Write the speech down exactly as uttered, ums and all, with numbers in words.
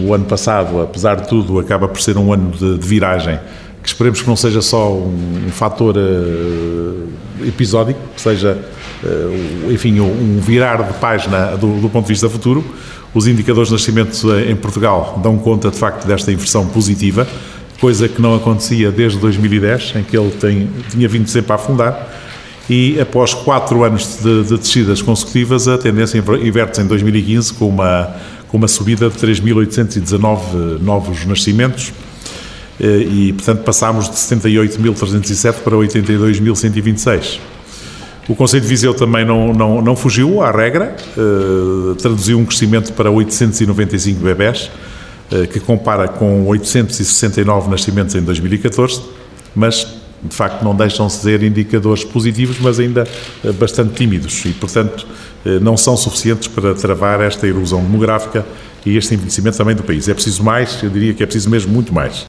o ano passado, apesar de tudo, acaba por ser um ano de, de viragem, que esperemos que não seja só um, um fator uh, episódico, que seja, uh, enfim, um virar de página do, do ponto de vista futuro. Os indicadores de nascimento em Portugal dão conta, de facto, desta inversão positiva, coisa que não acontecia desde dois mil e dez, em que ele tem, tinha vindo sempre a afundar, e após quatro anos de, de descidas consecutivas, a tendência inverte-se em dois mil e quinze com uma, com uma subida de três mil oitocentos e dezanove novos nascimentos, e, portanto, passámos de setenta e oito mil trezentos e sete para oitenta e dois mil cento e vinte e seis. O Conselho de Viseu também não, não, não fugiu à regra, eh, traduziu um crescimento para oitocentos e noventa e cinco bebés, eh, que compara com oitocentos e sessenta e nove nascimentos em dois mil e catorze, mas, de facto, não deixam de ser indicadores positivos, mas ainda eh, bastante tímidos e, portanto, eh, não são suficientes para travar esta erosão demográfica e este envelhecimento também do país. É preciso mais, eu diria que é preciso mesmo muito mais.